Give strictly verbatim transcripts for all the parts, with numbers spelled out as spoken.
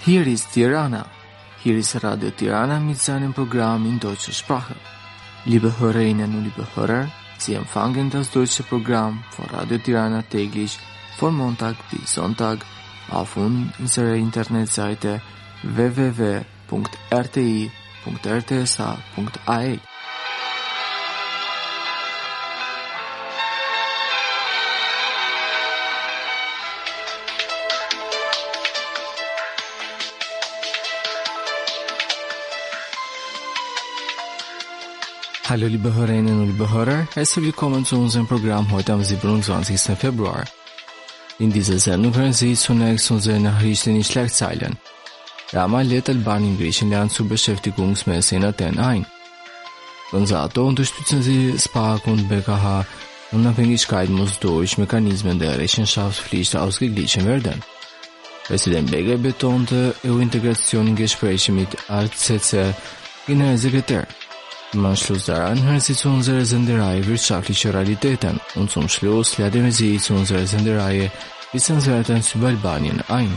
Hier ist Tirana. Hier ist Radio Tirana mit seinem Programm in deutscher Sprache. Liebe Hörerinnen und liebe Hörer, Sie empfangen das deutsche Programm von Radio Tirana täglich von Montag bis Sonntag auf unserer Internetseite w w w punkt r t i punkt r t s a punkt a l. Hallo liebe Hörerinnen und liebe Hörer, herzlich willkommen zu unserem Programm heute am siebenundzwanzigsten Februar. In dieser Sendung hören Sie zunächst unsere Nachrichten in Schlagzeilen. Rama lädt Albanien in Griechenland zur Beschäftigungsmesse in Athen ein. Gonzato unterstützen Sie SPAC und B K H. Unabhängigkeit muss durch Mechanismen der Rechenschaftspflicht ausgeglichen werden. Präsident Begay betonte E U-Integration in Gesprächen mit A C C Generalsekretär. Im Anschluss daran hören Sie zu unserer Sendereihe Wirtschaftliche Realitäten und zum Schluss laden wir Sie zu unserer Sendereihe Wissenswertes über Albanien ein.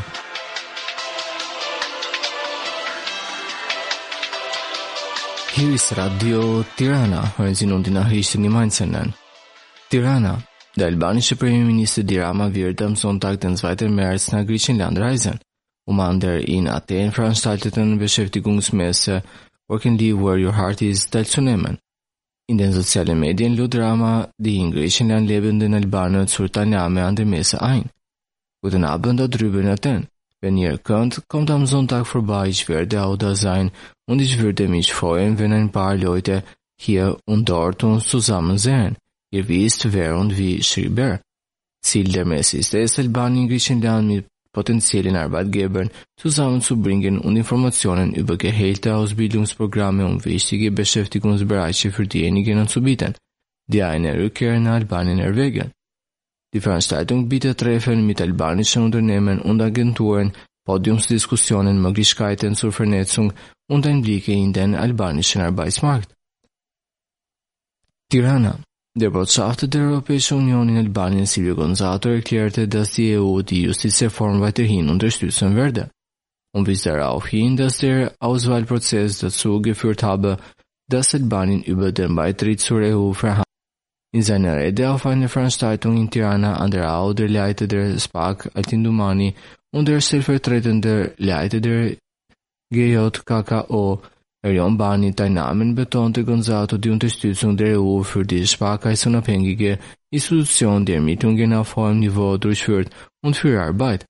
Hier ist Radio Tirana, hören Sie nun die Nachrichten im Einzelnen. Tirana. Der albanische Premierminister Edi Rama wird am Sonntag, den zweiten März, nach Griechenland reisen, um an der in Athen veranstalteten Beschäftigungsmesse Work and Live Where Your Heart Is teilzunehmen. In den sozialen Medien lud Rama die in Griechenland lebenden Albaner zur Teilnahme an der Messe ein. Guten Abend da drüben in Athen. Wenn ihr könnt, kommt am Sonntag vorbei, ich werde auch da sein und ich würde mich freuen, wenn ein paar Leute hier und dort uns zusammen sehen. Ihr wisst, wer und wie, schrieb er. Ziel der Messe ist es, Albanien in Griechenland mit potenziellen Arbeitgebern zusammenzubringen und Informationen über Gehälter, Ausbildungsprogramme und wichtige Beschäftigungsbereiche für diejenigen anzubieten, die eine Rückkehr nach Albanien erwägen. Die Veranstaltung bietet Treffen mit albanischen Unternehmen und Agenturen, Podiumsdiskussionen, Möglichkeiten zur Vernetzung und Einblicke in den albanischen Arbeitsmarkt. Tirana. Der Botschafter der Europäischen Union in Albanien, Silvio Gonzato, erklärte, dass die E U die Justizreform weiterhin unterstützen werde und wies darauf hin, dass der Auswahlprozess dazu geführt habe, dass Albanien über den Beitritt zur E U verhandelt. In seiner Rede auf einer Veranstaltung in Tirana, an der auch der Leiter der SPAC, Altin Dumani, und der stellvertretende Leiter der G J K K O, Erion Bani, teilnahmen, betonte Gonzato die Unterstützung der E U für die SPAC als unabhängige Institution, die Ermittlungen auf hohem Niveau durchführt und für Arbeit.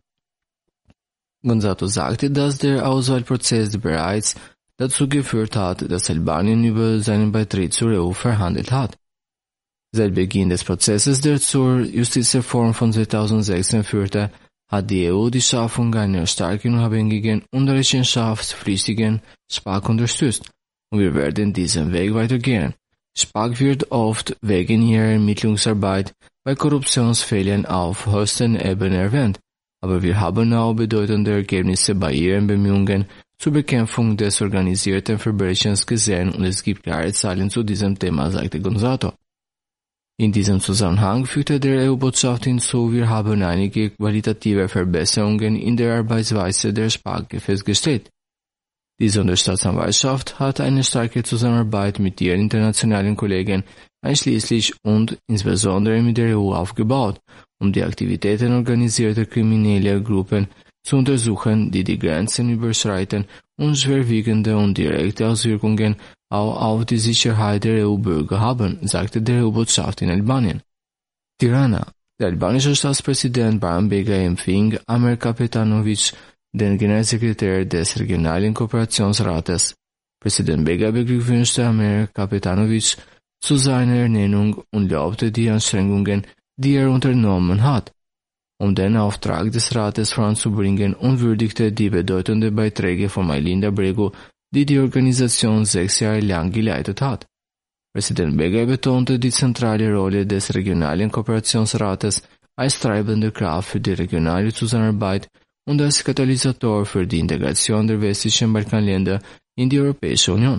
Gonzato sagte, dass der Auswahlprozess bereits dazu geführt hat, dass Albanien über seinen Beitritt zur E U verhandelt hat. Seit Beginn des Prozesses, der zur Justizreform von zweitausendsechzehn führte, hat die E U die Schaffung einer starken, unabhängigen und rechenschaftspflichtigen SPAC unterstützt, und wir werden diesen Weg weitergehen. SPAC wird oft wegen ihrer Ermittlungsarbeit bei Korruptionsfällen auf höchsten Ebene erwähnt, aber wir haben auch bedeutende Ergebnisse bei ihren Bemühungen zur Bekämpfung des organisierten Verbrechens gesehen und es gibt klare Zahlen zu diesem Thema, sagte Gonzato. In diesem Zusammenhang fügte der E U-Botschaft hinzu, wir haben einige qualitative Verbesserungen in der Arbeitsweise der SPAC festgestellt. Die Sonderstaatsanwaltschaft hat eine starke Zusammenarbeit mit ihren internationalen Kollegen, einschließlich und insbesondere mit der E U aufgebaut, um die Aktivitäten organisierter krimineller Gruppen zu untersuchen, die die Grenzen überschreiten und schwerwiegende und direkte Auswirkungen auch auf die Sicherheit der E U-Bürger haben, sagte der E U-Botschaft in Albanien. Tirana. Der albanische Staatspräsident Bayram Begay empfing Amer Kapetanovic, den Generalsekretär des Regionalen Kooperationsrates. Präsident Begay beglückwünschte Amer Kapetanovic zu seiner Ernennung und lobte die Anstrengungen, die er unternommen hat, um den Auftrag des Rates voranzubringen, und würdigte die bedeutenden Beiträge von Aylinda Bregu, die die Organisation sechs Jahre lang geleitet hat. Präsident Begay betonte die zentrale Rolle des Regionalen Kooperationsrates als treibende Kraft für die regionale Zusammenarbeit und als Katalysator für die Integration der westlichen Balkanländer in die Europäische Union.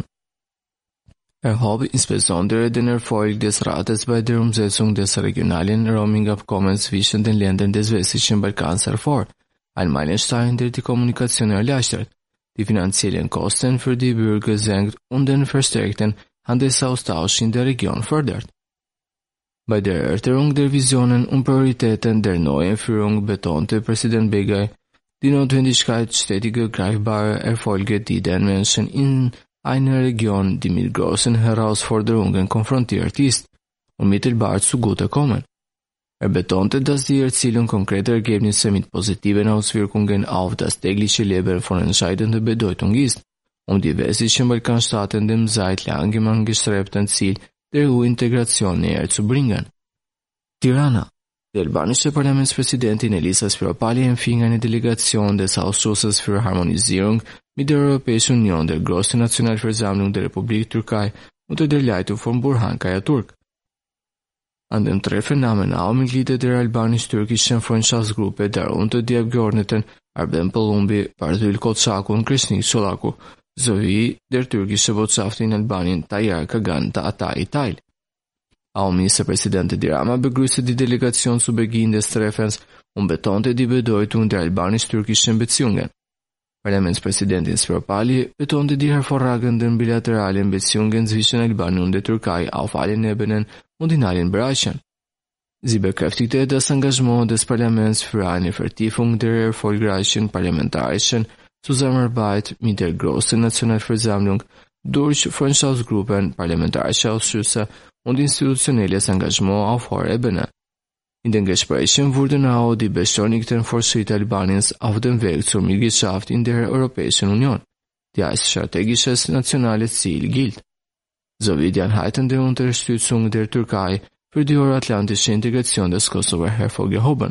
Er hob insbesondere den Erfolg des Rates bei der Umsetzung des regionalen Roaming-Abkommens zwischen den Ländern des westlichen Balkans hervor, Ein Meilenstein, der die Kommunikation erleichtert, die finanziellen Kosten für die Bürger senkt und den verstärkten Handelsaustausch in der Region fördert. Bei der Erörterung der Visionen und Prioritäten der neuen Führung betonte Präsident Begay die Notwendigkeit stetiger greifbarer Erfolge, die den Menschen in einer Region, die mit großen Herausforderungen konfrontiert ist, unmittelbar zugutekommen. Er betonte, dass die Erzielung konkreter Ergebnisse mit positiven Auswirkungen auf das tägliche Leben von entscheidender Bedeutung ist, um die westlichen Balkanstaaten dem seit langem angestrebten Ziel der E U-Integration näher zu bringen. Tirana. Die albanische Parlamentspräsidentin Elisa Spiropali empfing eine Delegation des Ausschusses für Harmonisierung mit der Europäischen Union der größten Nationalversammlung der Republik Türkei unter der Leitung von Burhan Kayatürk. An dem Treffen nahmen auch Mitglieder der albanisch-türkischen Freundschaftsgruppe, darunter die Abgeordneten Arben Palumbi, Bartül Koçak und Krisnik Çolaku, sowie der türkische Botschafter in Albanien Tayyar Kagan Atay teil. Auch Ministerpräsident Edi Rama begrüßte die Delegation zu Beginn des Treffens und betonte die Bedeutung der albanisch-türkischen Beziehungen. Parlamentspräsidentin Spiropali betonte die hervorragenden bilateralen Beziehungen zwischen Albanien und der Türkei auf allen Ebenen und in allen Bereichen. Sie bekräftigte das Engagement des Parlaments für eine Vertiefung der erfolgreichen parlamentarischen Zusammenarbeit mit der großen Nationalversammlung durch Freundschaftsgruppen, parlamentarische Ausschüsse und institutionelles Engagement auf hoher Ebene. In den Gesprächen wurden auch die beschleunigten Fortschritte Albaniens auf dem Weg zur Mitgliedschaft in der Europäischen Union, die als strategisches nationales Ziel gilt, sowie die anhaltende Unterstützung der Türkei für die euroatlantische Integration des Kosovo hervorgehoben.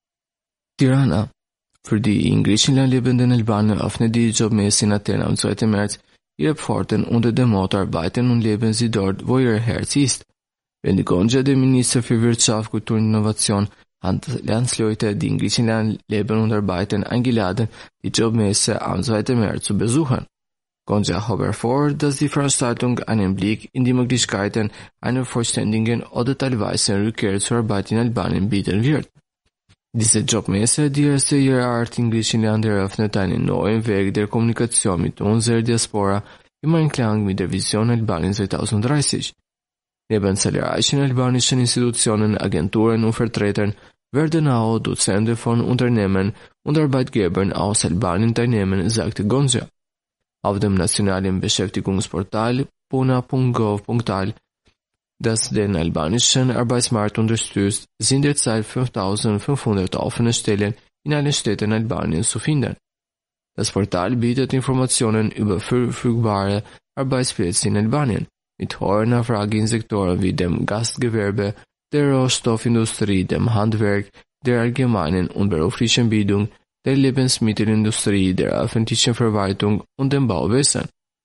Tirana. Für die in Griechenland lebenden Albaner öffnet die Jobmesse in Athen am zweiten März ihre Pforten unter dem Motto Arbeiten und leben Sie dort, wo Ihr Herz ist. Wenn Gonja, der Minister für Wirtschaft, Kultur und Innovation, hat Landsleute, die in Griechenland leben und arbeiten, eingeladen, die Jobmesse am zweiten März zu besuchen. Gonja hob hervor, dass die Veranstaltung einen Blick in die Möglichkeiten einer vollständigen oder teilweisen Rückkehr zur Arbeit in Albanien bieten wird. Diese Jobmesse, die erste ihrer Art in Griechenland, eröffnet einen neuen Weg der Kommunikation mit unserer Diaspora im Einklang mit der Vision Albanien zweitausenddreißig. Neben zahlreichen albanischen Institutionen, Agenturen und Vertretern werden auch Dutzende von Unternehmen und Arbeitgebern aus Albanien teilnehmen, sagte Gonja. Auf dem nationalen Beschäftigungsportal puna punkt gov punkt al, das den albanischen Arbeitsmarkt unterstützt, sind derzeit fünftausendfünfhundert offene Stellen in allen Städten Albaniens zu finden. Das Portal bietet Informationen über verfügbare Arbeitsplätze in Albanien, mit hoher Nachfrage in Sektoren wie dem Gastgewerbe, der Rohstoffindustrie, dem Handwerk, der allgemeinen und beruflichen Bildung, der Lebensmittelindustrie, der öffentlichen Verwaltung und dem Bauwesen.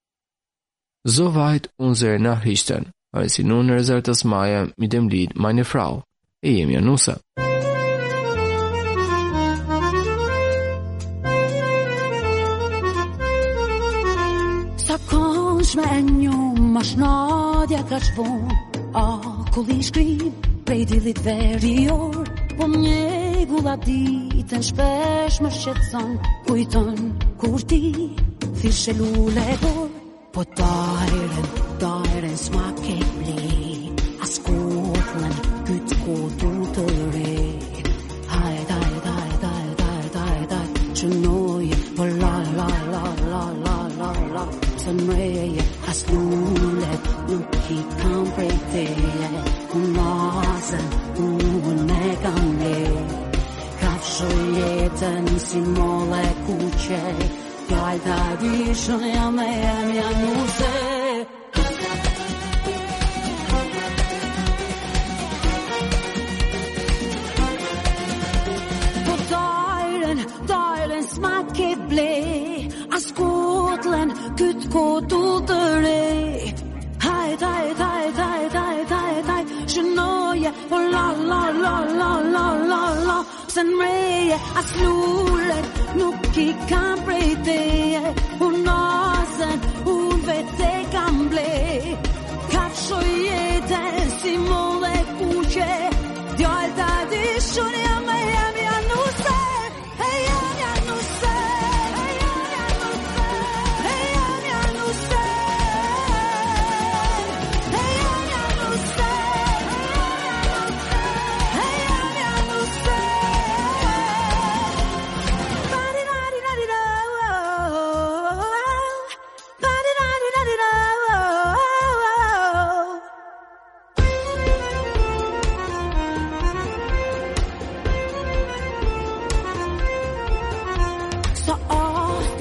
Soweit unsere Nachrichten. Hören Sie nun Erzählt das Maya mit dem Lied Meine Frau, Eyemia Nusa. Me një mashnadja ka qvon A kulli shkrim prej dilit verior Po mje gula ditën shpesh më shqetson Kujton kur ti fishe lule gor Po tajren, tajren s'ma ke ble As kotlen, kyt kotu të re Hajt, hajt, hajt, hajt, hajt, hajt, hajt Qënoje, po la la la la la la la Së mreje, as lullet, nuk I kam prej teje Unazën, unë e kam le Kafshë jetën si molle kuqe Fjall të dishën jam e jem janë nuse Po tajren, tajren s'ma ke ble As kotlen, kyt kotu të re Hajt, hajt, hajt, hajt, hajt, hajt, hajt Shënoje, po la, la, la, la, la, la, la Pse n'mreje, as lullet, nuk I kam prej teje Unë nazën, unë vete kam ble Kafsho jetën si molle kuqe Djallë ta dishun jam e jam janë nuse E jam janë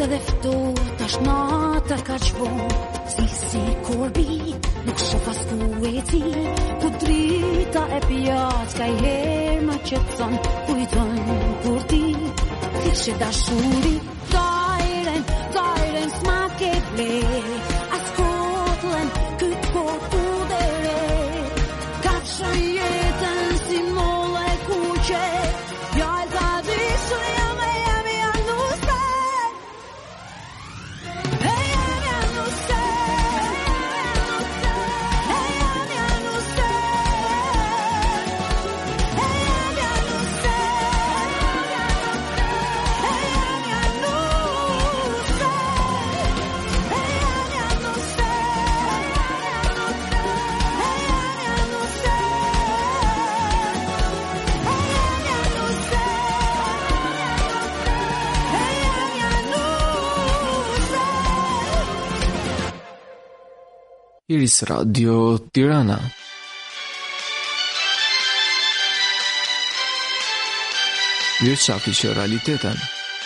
edhe ftohtë tash nata ka qvon, si si korbi, nuk shoh as ku eci, ku drita e pjac ka i herë më qetson, kujton kur ti kishe dashuri, tajren, tajren s'ma ke ble, as kotlen, kyt kotu dere, ka që jetën si mole kuqe, jaj ta dishu jam e jam i anu se, e jam i anu se, e jam i anu se, e jam i anu se, e jam i anu se, e jam i anu se, Iris Radio Tirana. Wirtschaftliche Realitäten.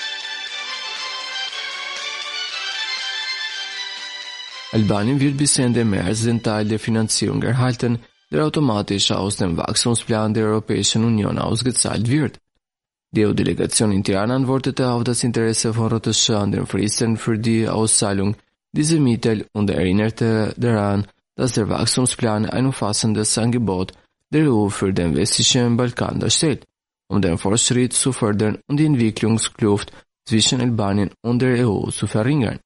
Albanien wird bis Ende März den Teil der Finanzierung erhalten, der automatisch aus dem Wachstumsplan der Europäischen Union ausgezahlt wird. Die E U-Delegation in Tirana antwortete auf das Interesse von Rotes an den Fristen für die Auszahlung dieser Mittel und erinnerte daran, dass der Wachstumsplan ein umfassendes Angebot der E U für den westlichen Balkan darstellt, um den Fortschritt zu fördern und die Entwicklungskluft zwischen Albanien und der E U zu verringern.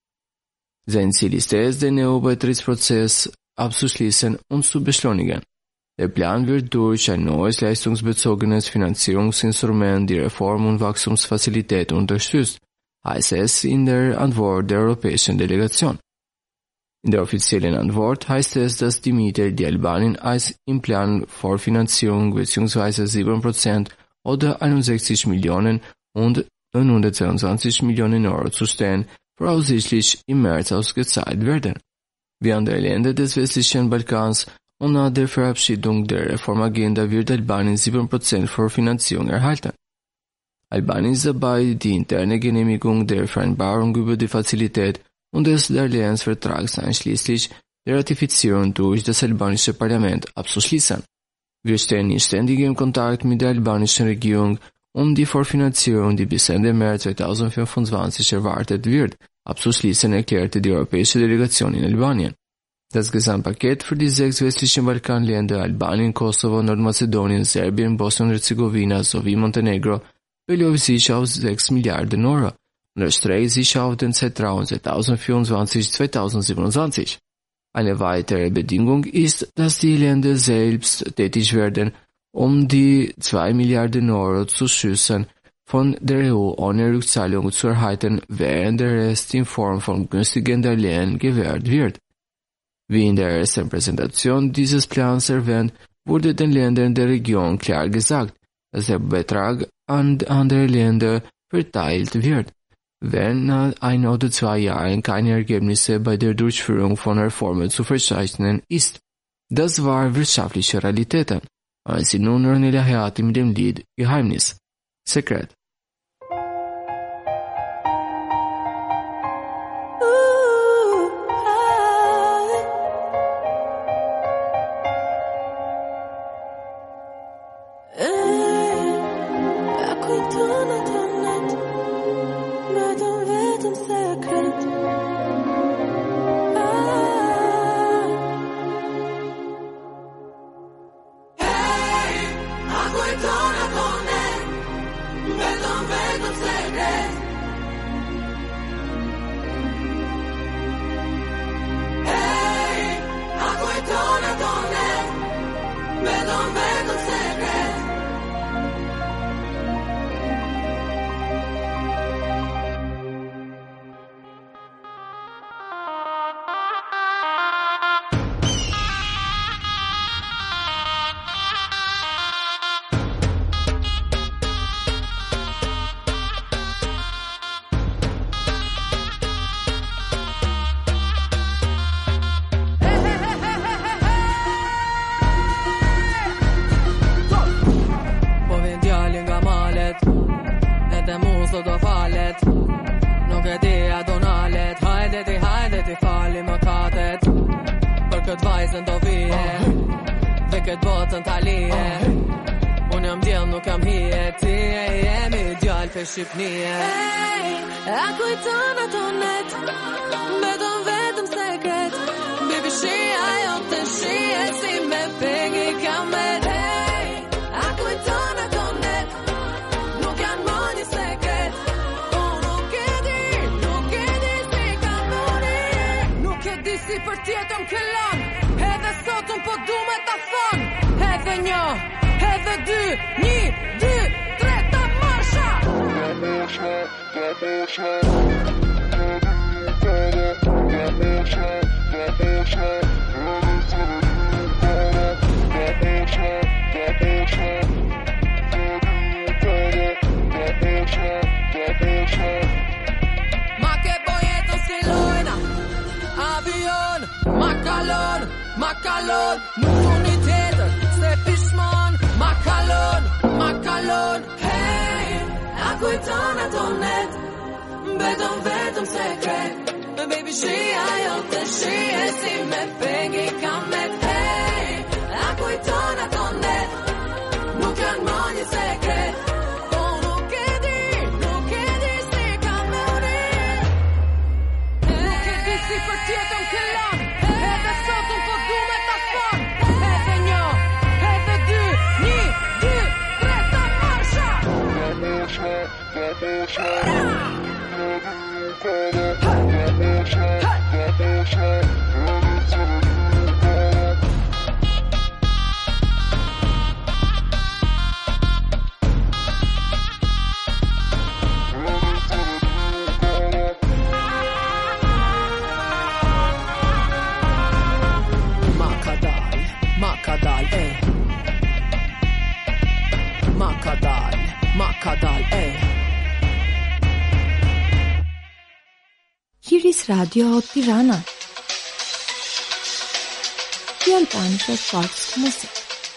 Sein Ziel ist es, den E U-Beitrittsprozess abzuschließen und zu beschleunigen. Der Plan wird durch ein neues leistungsbezogenes Finanzierungsinstrument die Reform- und Wachstumsfazilität unterstützt, heißt es in der Antwort der Europäischen Delegation. In der offiziellen Antwort heißt es, dass die Mittel, die Albanien als im Plan Vorfinanzierung bzw. sieben Prozent oder einundsechzig Millionen und neunhundertzweiundzwanzig Millionen Euro zu stehen, voraussichtlich im März ausgezahlt werden. Wie andere Länder des westlichen Balkans und nach der Verabschiedung der Reformagenda wird Albanien sieben Prozent Vorfinanzierung erhalten. Albanien ist dabei, die interne Genehmigung der Vereinbarung über die Fazilität und des Darlehensvertrags einschließlich der Ratifizierung durch das albanische Parlament abzuschließen. Wir stehen in ständigem Kontakt mit der albanischen Regierung, um die Vorfinanzierung, die bis Ende März zweitausendfünfundzwanzig erwartet wird, abzuschließen, erklärte die Europäische Delegation in Albanien. Das Gesamtpaket für die sechs westlichen Balkanländer Albanien, Kosovo, Nordmazedonien, Serbien, Bosnien-Herzegowina sowie Montenegro beläuft sich auf sechs Milliarden Euro und erstreckt sich auf den Zeitraum zweitausendvierundzwanzig bis zweitausendsiebenundzwanzig. Eine weitere Bedingung ist, dass die Länder selbst tätig werden, um die zwei Milliarden Euro Zuschüssen von der E U ohne Rückzahlung zu erhalten, während der Rest in Form von günstigen Darlehen gewährt wird. Wie in der ersten Präsentation dieses Plans erwähnt, wurde den Ländern der Region klar gesagt, dass der Betrag an andere Länder verteilt wird, wenn nach ein oder zwei Jahren keine Ergebnisse bei der Durchführung von Reformen zu verzeichnen ist. Das war wirtschaftliche Realitäten. Und sie nun Ronella Hayati mit dem Lied Geheimnis. Sekret. këtë vajzën do vije dhe këtë botën talije. Unë jam djell, nuk jam hije, ti e jemi djall për Shqipnije. Ej, a kujton ato net, beton vetëm sekret, baby shia jo të shie si me pengi kamet. Ej, a kujton ato net, nuk janë më një sekret, po nuk e di, nuk e di si kam mëri. Nuk e di si për tjetën këllon, edhe sot unë po du me ta thon, edhe një, edhe dy, një, dy, tre, ta marsha. Ma che bojeton si lojna, avion, ma kalon, ma kalon, nuk unë i tjetër, se pishmon, ma kalon, ma kalon. Hey, a kujton ato net, beton vetëm sekret, baby shia jo të shie si me pengi kamet. Hey, a kujton ato net, nuk janë më një sekret, po nuk e di, nuk e di si kam mëri. Nuk e di si për tjetën këllon, edhe sot unë po du me ta thon, edhe një, edhe dy, një, dy, tre, ta marsha. Makadal, makadal, ej. Makadal, makadal, ej. Iris Radio Tirana. I albanische Volksmusik.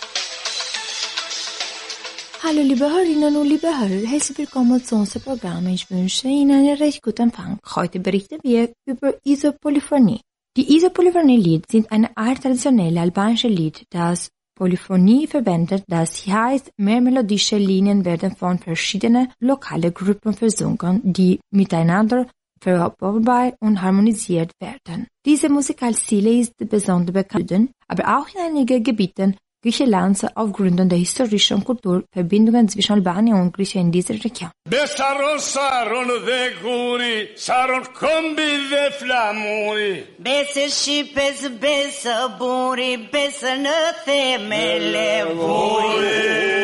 Hallo liebe Hörerinnen und liebe Hörer, herzlich willkommen zu unserem Programm. Ich wünsche Ihnen einen recht guten Empfang. Heute berichten wir über Isopolyphonie. Die Isopolyphonie-Lied sind eine Art traditionelle albanische Lied, das Polyphonie verwendet, das heißt, mehr melodische Linien werden von verschiedenen lokalen Gruppen versungen, die miteinander verwobbar und harmonisiert werden. Diese Musikalstile ist besonders bekannt, aber auch in einigen Gebieten Griechenlands aufgrund der historischen Kulturverbindungen zwischen Albanien und Griechenland in dieser Region. Besaron saron dhe guri, saron kombi dhe flamuri. Besë shqipes, besë buri, besë në themele vuri.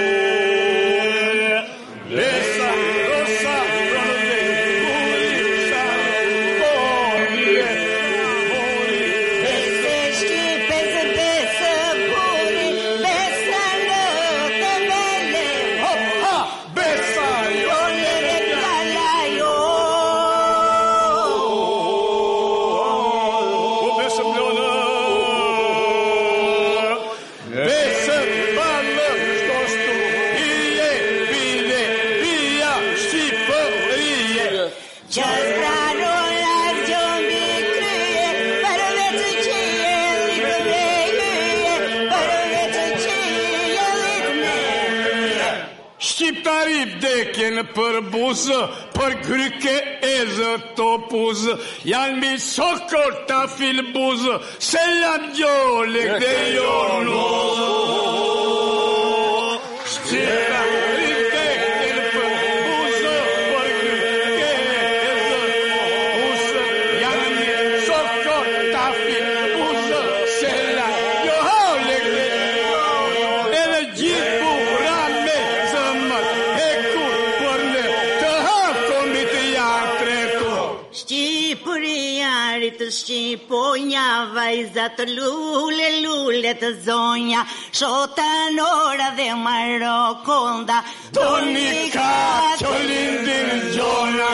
Besaron saron dhe guri, saron kombi dhe flamuri. Besë shqipes, besë buri, besë në themele vuri. Besaron Olere kalajo. O besëm lënë, besëm balë, shtostu, ije, bile, bia, shqipërije. Që zbraron las gjombi kryje, për vetë qije, likë me hyje, për vetë qije, likë me hyje. Shqiptari vdekin për buzë, për kryke e zë topuzë, janë mi sokor ta filbuzë, se lam gjole dhe jo nuzë. Shqiptari vdekin për buzë, për kryke e zë topuzë, janë mi sokor ta filbuzë, se lam gjole dhe jo nuzë. Edhe gjithë bura me zëmët, e kur për ne të hakomi të janë tretu. Shqipëria rritë Shqiponja, vajza të lule, lule të zonja, shotanora dhe marokonda, Tonika që lindin gjona.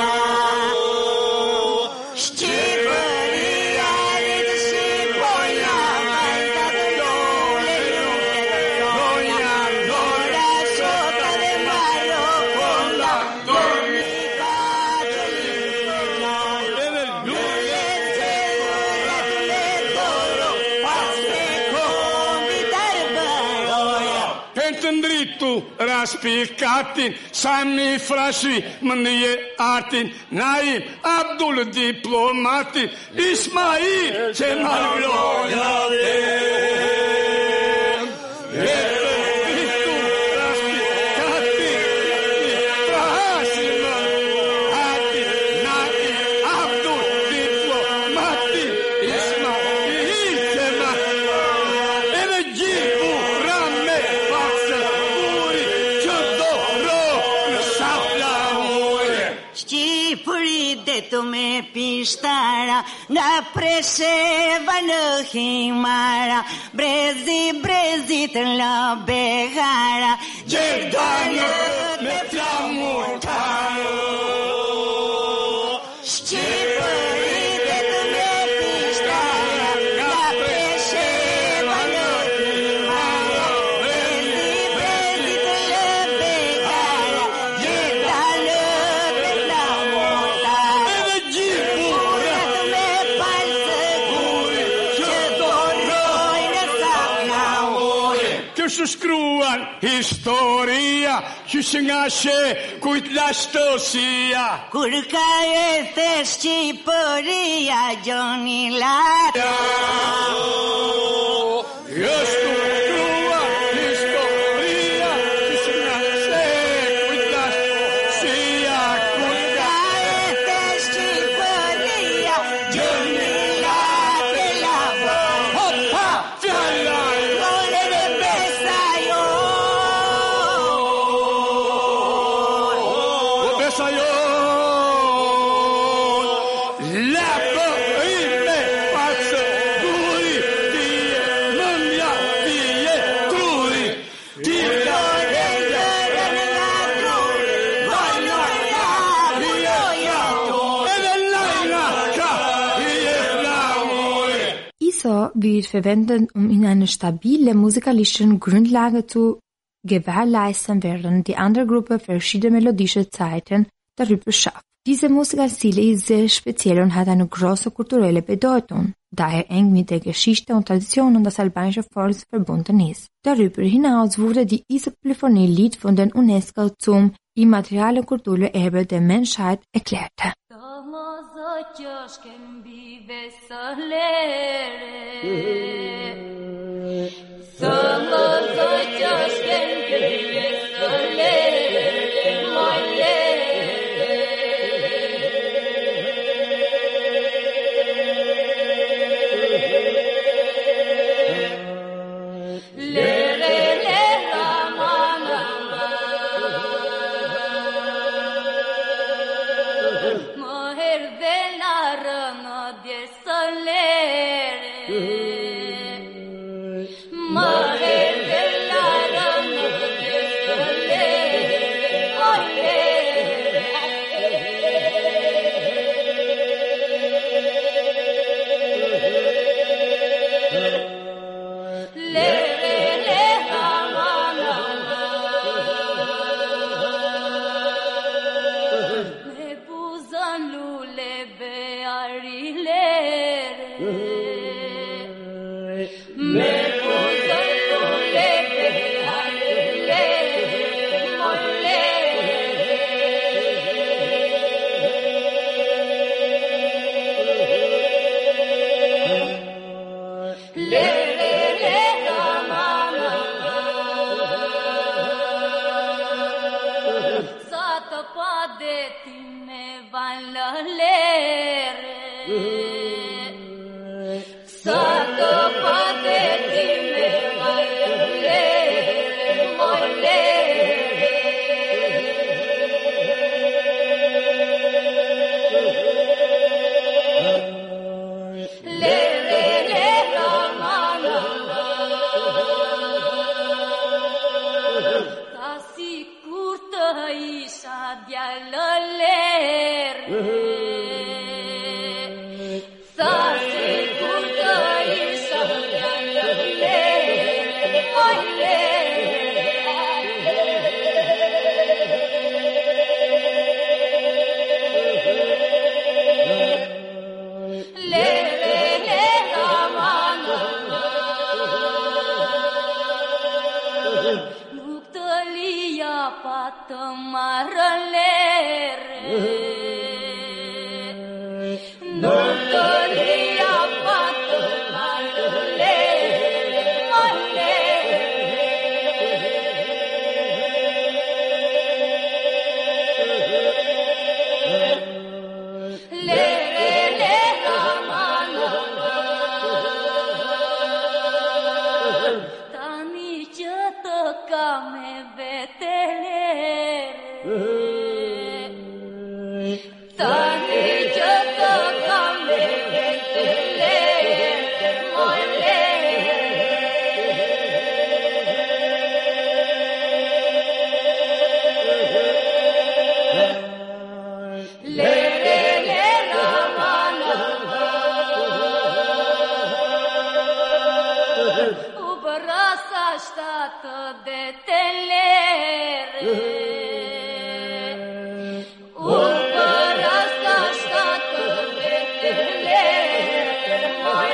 Shqipëria rritë Shqiponja, vajza të lule, lule të zonja, dora shota dhe marokonda, tonika që lindin gjona. Edhe lule Pitu raspikatin, sami frashi mnie artin, naim Abdul diplomatin, Ismail Cemal Tu me pishtara nga presheva në himara, brezi brezi të la behara, gjerdane me flamurtaro. Shqipëri dhe tu me pishtara nga presheva në himara, brezi brezi të la behara, gjerdane me flamurtaro. Që shkruan historia, që që nga she kujt lashtësia. Kur ka e the Shqipëria, gjoni lata. Jështu shkruan historia, që që nga she kujt lashtësia. Kur ka e the Shqipëria, gjoni lata lavo. Hopa, fjalla. Wir verwenden, um in eine stabile musikalischen Grundlage zu gewährleisten, während die andere Gruppe verschiedene melodische Zeiten darüber schafft. Diese Musikstil ist sehr speziell und hat eine große kulturelle Bedeutung, da er eng mit der Geschichte und Tradition des albanischen Volkes verbunden ist. Darüber hinaus wurde die Iso-Polyphonie-Lied von der UNESCO zum immateriellen Kulturerbe der Menschheit erklärt. apatë marrëlere Nuk të li apatë marrëlere Lere, lera manë Tani që të ka me vete lere Tani që të ka me vete lere Moj lere Lere, lera manë U bërasa shtatë dhe te lere U bërasa shtatë dhe te lere Moj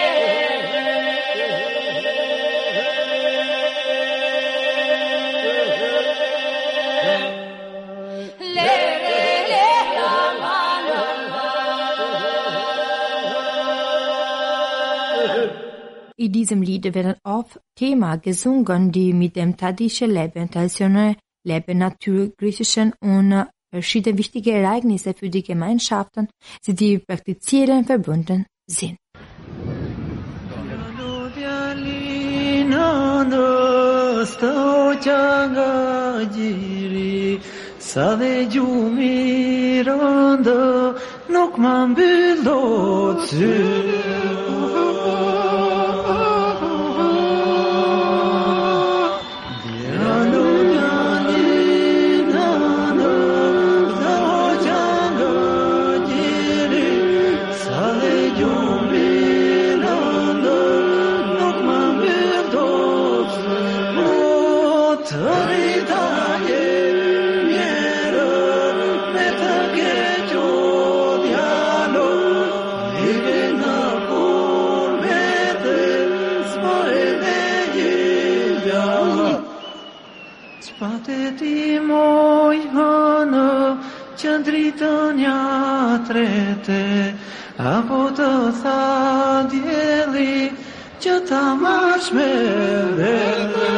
lere Lere, lera manë In diesem Lied werden oft Themen gesungen, die mit dem traditionellen Leben, traditionellen Leben, Natur, griechischen und verschiedene wichtige Ereignisse für die Gemeinschaften, die die praktizieren, verbunden sind. Spateti moj hanë, qëndritë një trete, apo të tha djeli, që ta mash me vete.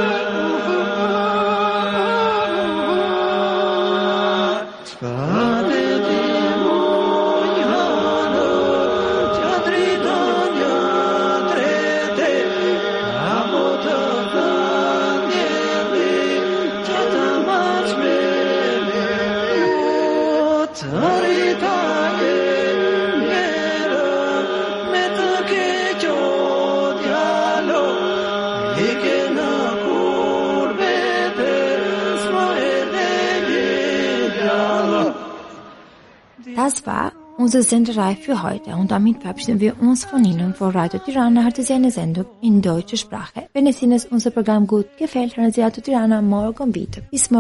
Spateti moj hanë, qëndritë një trete, apo të tha Das war unsere Senderei für heute und damit verabschieden wir uns von Ihnen von Radio Tirana. Hatte Sie eine Sendung in deutscher Sprache. Wenn es Ihnen unser Programm gut gefällt, hören Sie Radio Tirana morgen wieder. Bis morgen.